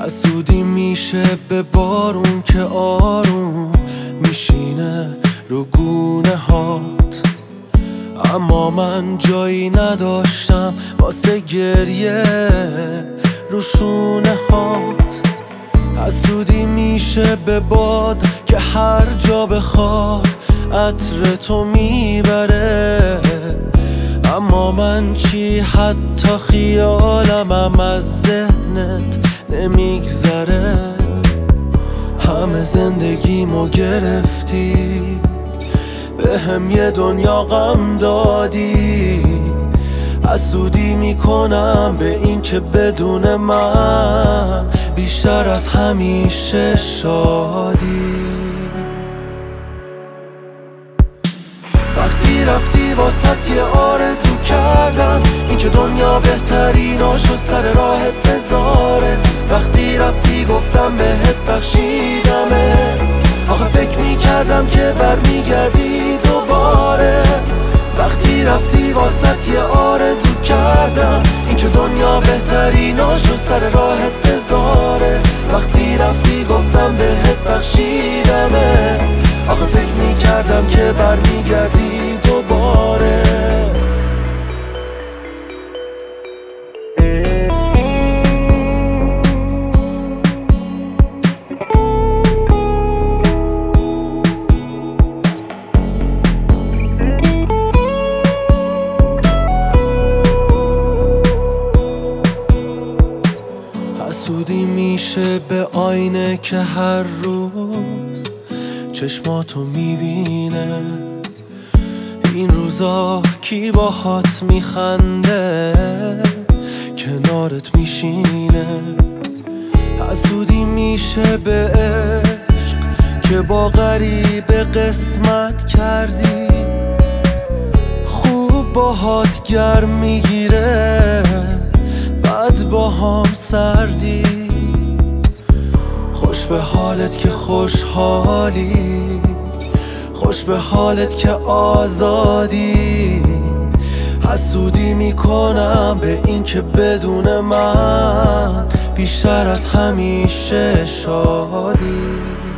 حسودی میشه به بارون که آروم میشینه رو گونه هات، اما من جایی نداشتم واسه گریه رو شونه هات. حسودی میشه به باد که هر جا بخواد عطر تو میبره، اما من چی حتی خیالمم از ذهنت نمیگذره. همه زندگیمو گرفتی، به هم یه دنیا غم دادی. حسودی میکنم به این که بدون من بیشتر از همیشه شادی. وقتی رفتی واسط یه آرزو کردم، این که دنیا بهتریناشو سر راهت بذاره. وقتی رفتی گفتم بهت بخشیدمه، آخه فکر میکردم که برمیگردی دوباره. وقتی رفتی واسط یه آرزو کردم، این که دنیا بهتریناشو سر راهت بذاره. وقتی رفتی گفتم بهت بخشیدمه، آخه فکر میکردم که برمیگردی دوباره. حسودی میشه به آینه که هر روز چشماتو میبینه. این روزا کی باهات میخنده کنارت میشینه. حسودی میشه به عشق که با غریبه قسمت کردی، خوب باهات گرم میگیره بعد با هم سردی. خوش به حالت که خوشحالی، خوش به حالت که آزادی. حسودی میکنم به این که بدون من بیشتر از همیشه شادی.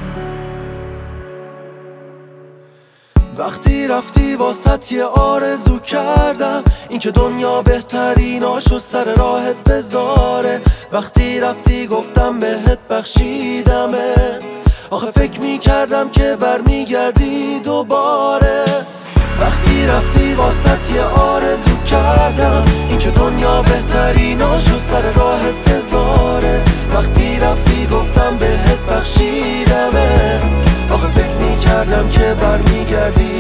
وقتی رفتی واسط یه آرزو کردم، این که دنیا بهتریناشو سر راهت بذاره. وقتی رفتی گفتم بهت بخشیدمه، آخه فکر میکردم که برمیگردی دوباره. وقتی رفتی واسط یه آرزو کردم، این که دنیا بهتریناشو سر راهت بذاره. وقتی رفتی گفتم بهت بخشیدمه، آخه فکر میکردم که برمیگردی